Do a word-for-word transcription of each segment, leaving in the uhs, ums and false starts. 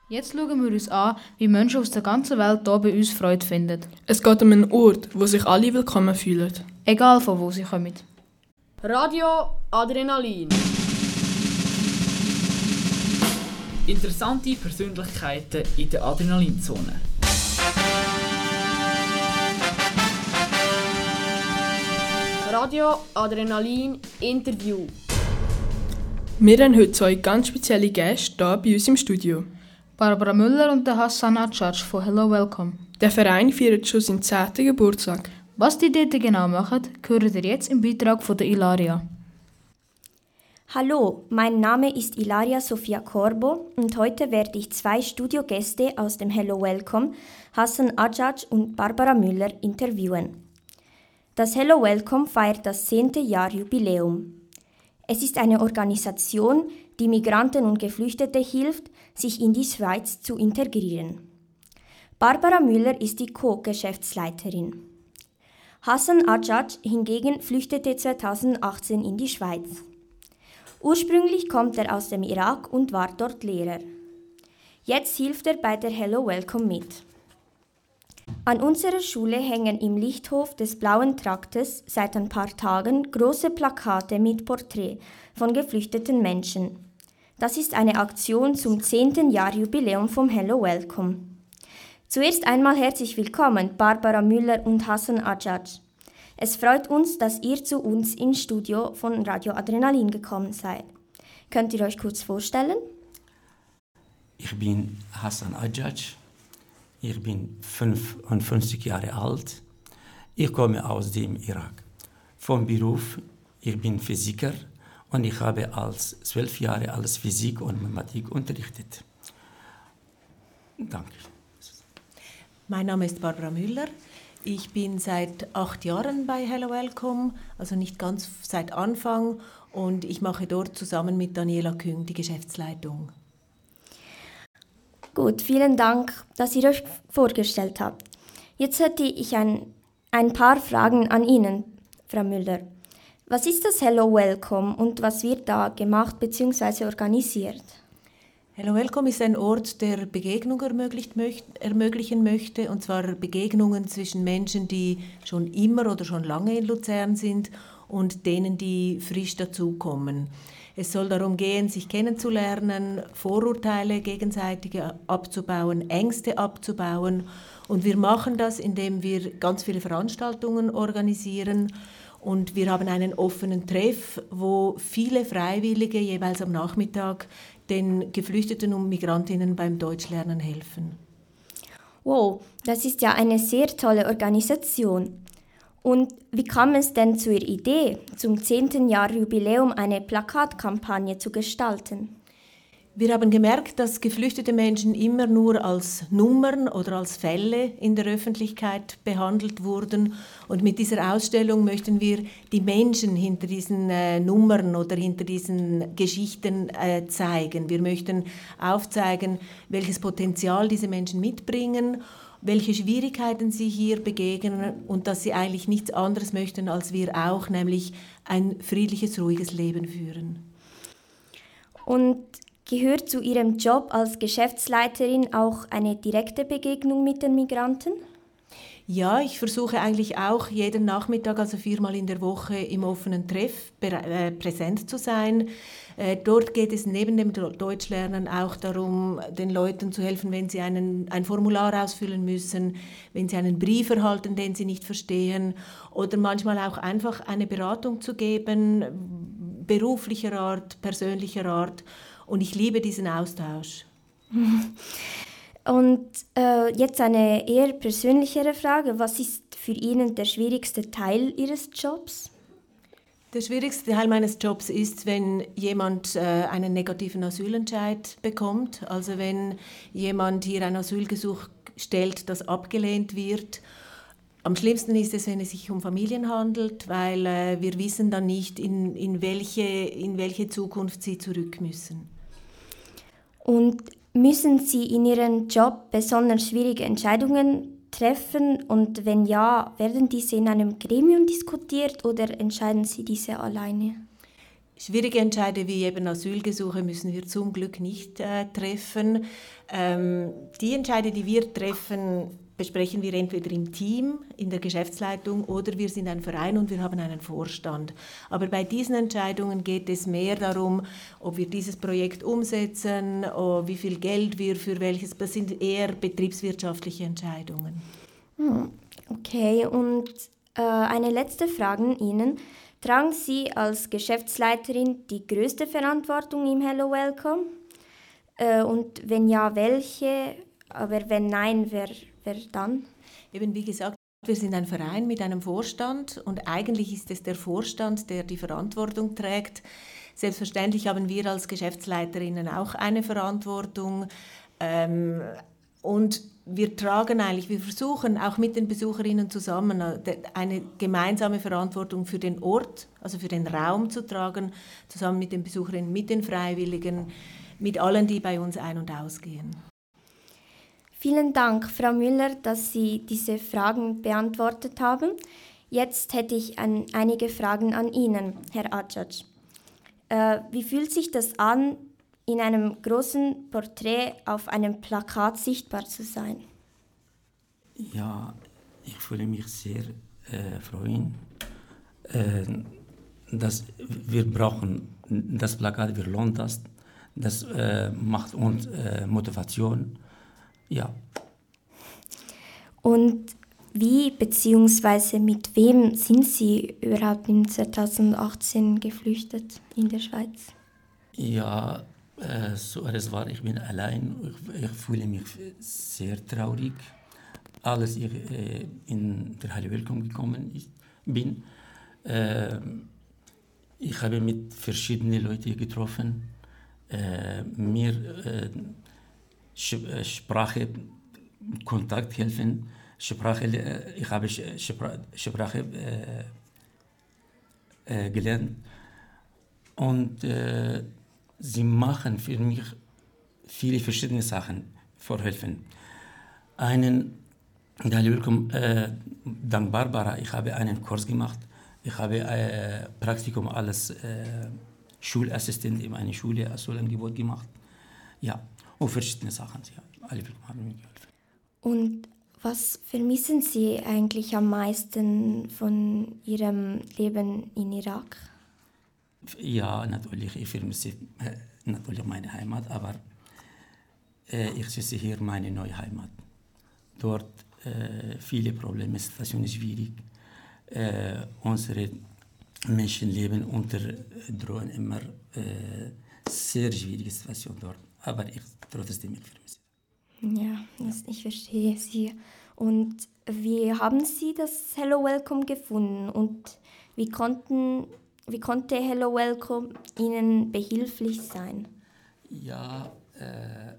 Jetzt schauen wir uns an, wie Menschen aus der ganzen Welt hier bei uns Freude finden. Es geht um einen Ort, wo sich alle willkommen fühlen. Egal von wo sie kommen. Radio Adrenalin. Interessante Persönlichkeiten in der Adrenalinzone. Radio Adrenalin Interview. Wir haben heute zwei ganz spezielle Gäste hier bei uns im Studio. Barbara Müller und der Hassan Adjadj von Hello Welcome. Der Verein feiert schon seinen zehnten Geburtstag. Was die dort genau machen, hören ihr jetzt im Beitrag von der Ilaria. Hallo, mein Name ist Ilaria Sofia Corbo und heute werde ich zwei Studiogäste aus dem Hello Welcome, Hassan Adjadj und Barbara Müller, interviewen. Das Hello Welcome feiert das zehnte Jahr Jubiläum. Es ist eine Organisation, die Migranten und Geflüchtete hilft, sich in die Schweiz zu integrieren. Barbara Müller ist die Co-Geschäftsleiterin. Hassan Adjadj hingegen flüchtete zweitausendachtzehn in die Schweiz. Ursprünglich kommt er aus dem Irak und war dort Lehrer. Jetzt hilft er bei der Hello Welcome mit. An unserer Schule hängen im Lichthof des Blauen Traktes seit ein paar Tagen große Plakate mit Porträt von geflüchteten Menschen. Das ist eine Aktion zum zehnten Jahr Jubiläum vom Hello Welcome. Zuerst einmal herzlich willkommen, Barbara Müller und Hassan Adjadj. Es freut uns, dass ihr zu uns ins Studio von Radio Adrenalin gekommen seid. Könnt ihr euch kurz vorstellen? Ich bin Hassan Adjadj. Ich bin fünfundfünfzig Jahre alt. Ich komme aus dem Irak. Vom Beruf, ich bin Physiker und ich habe als zwölf Jahre als Physik und Mathematik unterrichtet. Danke. Mein Name ist Barbara Müller. Ich bin seit acht Jahren bei Hello Welcome, also nicht ganz seit Anfang, und ich mache dort zusammen mit Daniela Küng die Geschäftsleitung. Gut, vielen Dank, dass ihr euch vorgestellt habt. Jetzt hätte ich ein, ein paar Fragen an Ihnen, Frau Müller. Was ist das Hello Welcome und was wird da gemacht bzw. organisiert? Hello Welcome ist ein Ort, der Begegnung ermöglicht möcht, ermöglichen möchte, und zwar Begegnungen zwischen Menschen, die schon immer oder schon lange in Luzern sind, und denen, die frisch dazukommen. Es soll darum gehen, sich kennenzulernen, Vorurteile gegenseitig abzubauen, Ängste abzubauen. Und wir machen das, indem wir ganz viele Veranstaltungen organisieren. Und wir haben einen offenen Treff, wo viele Freiwillige jeweils am Nachmittag den Geflüchteten und Migrantinnen beim Deutschlernen helfen. Wow, das ist ja eine sehr tolle Organisation. Und wie kam es denn zur Idee, zum zehnten Jahr Jubiläum eine Plakatkampagne zu gestalten? Wir haben gemerkt, dass geflüchtete Menschen immer nur als Nummern oder als Fälle in der Öffentlichkeit behandelt wurden. Und mit dieser Ausstellung möchten wir die Menschen hinter diesen äh, Nummern oder hinter diesen Geschichten äh, zeigen. Wir möchten aufzeigen, welches Potenzial diese Menschen mitbringen, welche Schwierigkeiten sie hier begegnen und dass sie eigentlich nichts anderes möchten als wir auch, nämlich ein friedliches, ruhiges Leben führen. Und gehört zu Ihrem Job als Geschäftsleiterin auch eine direkte Begegnung mit den Migranten? Ja, ich versuche eigentlich auch jeden Nachmittag, also viermal in der Woche, im offenen Treff äh, präsent zu sein. Äh, dort geht es neben dem Deutschlernen auch darum, den Leuten zu helfen, wenn sie einen, ein Formular ausfüllen müssen, wenn sie einen Brief erhalten, den sie nicht verstehen, oder manchmal auch einfach eine Beratung zu geben, beruflicher Art, persönlicher Art. Und ich liebe diesen Austausch. Und äh, jetzt eine eher persönlichere Frage. Was ist für Ihnen der schwierigste Teil Ihres Jobs? Der schwierigste Teil meines Jobs ist, wenn jemand äh, einen negativen Asylentscheid bekommt. Also wenn jemand hier ein Asylgesuch stellt, das abgelehnt wird. Am schlimmsten ist es, wenn es sich um Familien handelt, weil äh, wir wissen dann nicht, in, in, welche, in welche Zukunft sie zurück müssen. Und müssen Sie in Ihrem Job besonders schwierige Entscheidungen treffen? Und wenn ja, werden diese in einem Gremium diskutiert oder entscheiden Sie diese alleine? Schwierige Entscheide wie eben Asylgesuche müssen wir zum Glück nicht äh, treffen. Ähm, die Entscheide, die wir treffen, besprechen wir entweder im Team, in der Geschäftsleitung oder wir sind ein Verein und wir haben einen Vorstand. Aber bei diesen Entscheidungen geht es mehr darum, ob wir dieses Projekt umsetzen, wie viel Geld wir für welches, das sind eher betriebswirtschaftliche Entscheidungen. Okay, und äh, eine letzte Frage an Ihnen. Tragen Sie als Geschäftsleiterin die größte Verantwortung im Hello Welcome? Äh, und wenn ja, welche? Aber wenn nein, wer, wer dann? Eben wie gesagt, wir sind ein Verein mit einem Vorstand und eigentlich ist es der Vorstand, der die Verantwortung trägt. Selbstverständlich haben wir als Geschäftsleiterinnen auch eine Verantwortung. Ähm, und wir tragen eigentlich, wir versuchen auch mit den Besucherinnen zusammen eine gemeinsame Verantwortung für den Ort, also für den Raum zu tragen, zusammen mit den Besucherinnen, mit den Freiwilligen, mit allen, die bei uns ein- und ausgehen. Vielen Dank, Frau Müller, dass Sie diese Fragen beantwortet haben. Jetzt hätte ich ein, einige Fragen an Ihnen, Herr Adjac. Äh, wie fühlt sich das an, in einem großen Porträt auf einem Plakat sichtbar zu sein? Ja, ich fühle mich sehr äh, freuen, äh, dass wir brauchen das Plakat, wir lohnen das, das äh, macht uns äh, Motivation, ja. Und wie bzw. mit wem sind Sie überhaupt im zweitausendachtzehn geflüchtet in der Schweiz? Ja, äh, so es war, ich bin allein, ich, ich fühle mich sehr traurig. Als ich äh, in der Hello Welcome gekommen ist, bin, äh, ich habe mit verschiedenen Leuten getroffen, äh, mir äh, Sch- Sprache, Kontakt helfen, Sprache, äh, ich habe Spra- Sprache äh, äh, gelernt und äh, sie machen für mich viele verschiedene Sachen vorhelfen. Einen Hello Welcome, äh, dank Barbara, ich habe einen Kurs gemacht. Ich habe äh, Praktikum als äh, Schulassistent in einer Schule, als Schulangebot gemacht. Ja, und verschiedene Sachen. Ja, alle haben mir geholfen. Und was vermissen Sie eigentlich am meisten von Ihrem Leben in Irak? Ja, natürlich, ich vermisse äh, natürlich meine Heimat, aber äh, ich sehe hier meine neue Heimat. Dort äh, viele Probleme, die Situation ist schwierig. Äh, unsere Menschen leben unter Drohnen immer äh, sehr schwierige Situation dort. Aber ich trotzdem ich vermisse. Ja, das, ich verstehe Sie. Und wie haben Sie das Hello Welcome gefunden? Und wie, konnten, wie konnte Hello Welcome Ihnen behilflich sein? Ja, äh,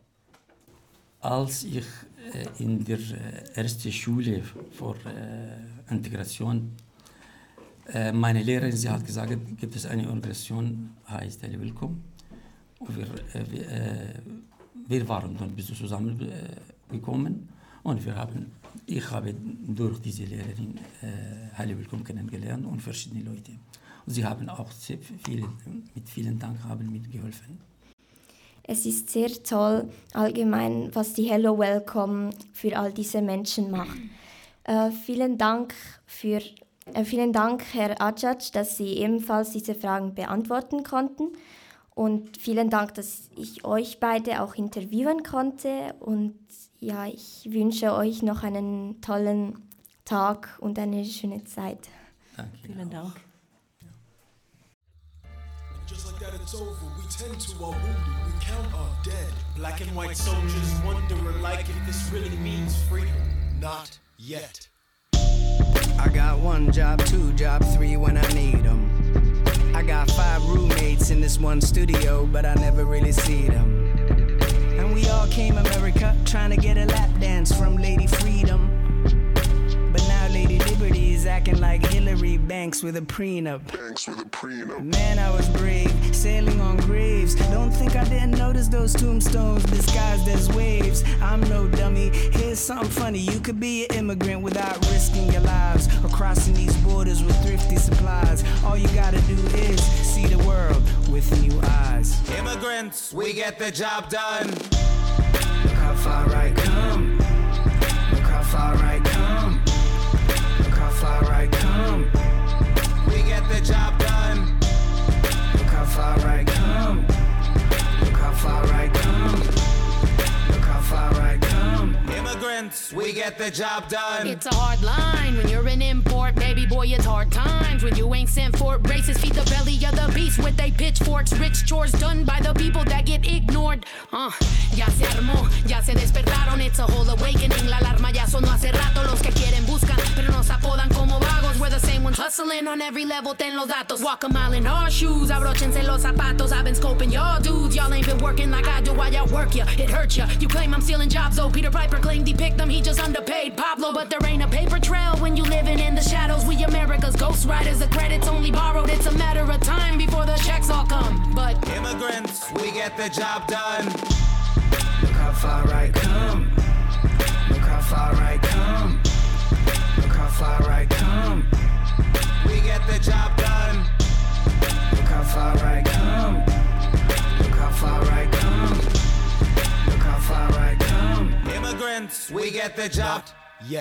als ich äh, in der äh, ersten Schule für äh, Integration, äh, meine Lehrerin, sie hat gesagt, gibt es eine Organisation, heißt Hello Welcome. Und wir, äh, wir, äh, wir waren dann bis zusammen äh, gekommen und wir haben, ich habe durch diese Lehrerin äh, Hello Welcome kennengelernt und verschiedene Leute. Und sie haben auch sehr viel, mit vielen Dank haben mitgeholfen. Es ist sehr toll, allgemein, was die Hello Welcome für all diese Menschen macht. Äh, vielen Dank für, äh, vielen Dank, Herr Adjac, dass Sie ebenfalls diese Fragen beantworten konnten. Und vielen Dank, dass ich euch beide auch interviewen konnte. Und ja, ich wünsche euch noch einen tollen Tag und eine schöne Zeit. Danke. Vielen Dank. Just like that it's over, we tend to our wounded, we count our dead. Black and white soldiers wonder alike if this really means freedom. Not yet. I got one job, two job, three when I need them. I got five roommates in this one studio, but I never really see them. And we all came America trying to get a lap dance from Lady Freedom. But now Lady Liberty is acting like Hillary Banks with a prenup. Banks with a prenup. Man, I was brave, sailing on graves. Don't think I didn't notice those tombstones disguised as waves. I'm no dummy, here's it's something funny. You could be an immigrant without risking your lives or crossing these borders with thrifty supplies. All you gotta do is see the world with new eyes. Immigrants, we get the job done. Look how far I come. Look how far I come. Look how far I come. We get the job done. Look how far I come. Look how far I come. Look how far I come. Immigrants, we get the job done. It's a hard line when you're an import, baby boy, it's hard times when you ain't sent for it. Racists feed the belly of the beast with they pitchforks. Rich chores done by the people that get ignored. Uh, ya se armó, ya se despertaron. It's a whole awakening. La alarma ya sonó hace rato. Los que quieren buscan, pero nos apodan como vagos. We're the same ones hustling on every level. Ten los datos. Walk a mile in our shoes. Abrochense los zapatos. I've been scoping y'all dudes. Y'all ain't been working like I do while y'all work ya. It hurts ya. You claim I'm stealing jobs though. Peter Piper claimed he picked them. He just underpaid Pablo. But there ain't a paper trail when you living in the shadows. We America's ghost riders. The credit's only borrowed. It's a matter of time before the checks all come. But immigrants, we get the job done. Look how far I come. Look how far I come. Look how far I come. We get the job done. Look how far I come. Look how far I come. Look how far I come. Immigrants, we get the job. Yeah.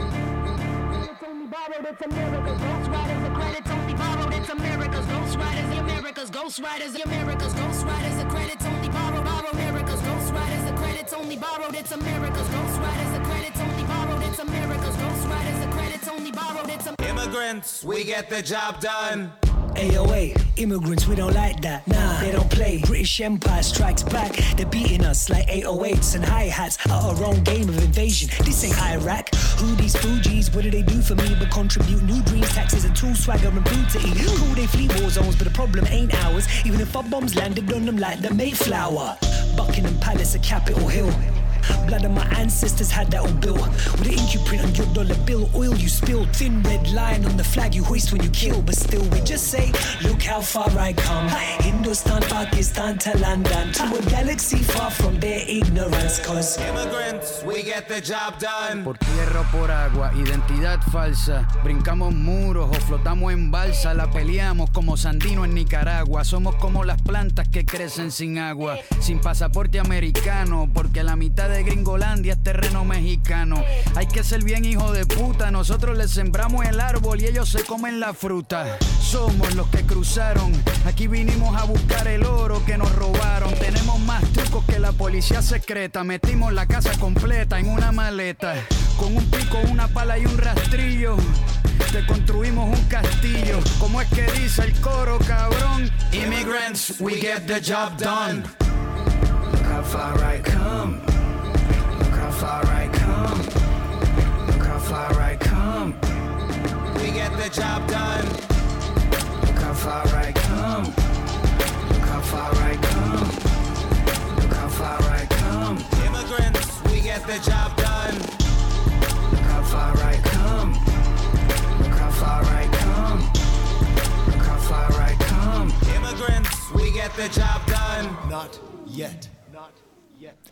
It's only borrowed, it's America's ghost riders. The credit's only borrowed, it's America's ghost riders. The America's ghost riders. The America's ghost riders. The credit's only borrowed. Borrowed America's ghost riders. The credit's only borrowed, it's America's ghost riders. The credit's only borrowed, it's America's ghost riders. The credit's only borrowed, it's immigrants, we get the job done. A O A, immigrants, we don't like that. Nah, they don't play. British Empire strikes back. They're beating us like eight oh eights and hi-hats at our own game of invasion. This ain't Iraq. Who these Fugees? What do they do for me but contribute new dreams, taxes and tool swagger and food to eat? Cool, they flee war zones, but the problem ain't ours. Even if our bombs landed on them like the Mayflower. Buckingham Palace, a Capitol Hill. Blood of my ancestors had that all built. With an ink you print on your dollar bill. Oil you spill. Thin red line on the flag you hoist when you kill. But still we just say, look how far I come. Hindustan, Pakistan to London. To a galaxy far from their ignorance. Cause immigrants, we get the job done. Por tierra o por agua, identidad falsa. Brincamos muros o flotamos en balsa. La peleamos como Sandino en Nicaragua. Somos como las plantas que crecen sin agua. Sin pasaporte americano, porque la mitad de Gringolandia es terreno mexicano. Hay que ser bien hijo de puta. Nosotros les sembramos el árbol y ellos se comen la fruta. Somos los que cruzaron. Aquí vinimos a buscar el oro que nos robaron. Tenemos más trucos que la policía secreta. Metimos la casa completa en una maleta. Con un pico, una pala y un rastrillo. Te construimos un castillo. Como es que dice el coro, cabrón? Immigrants, we get the job done. Look how far I come. Look how far I come. Look how far I come. We get the job done. Look how far I come. Look how far I come. Look how far I come. Immigrants, we get the job done. Look how far I come. Look how far I come. Look how far I come. Immigrants, we get the job done. Not yet. Not yet.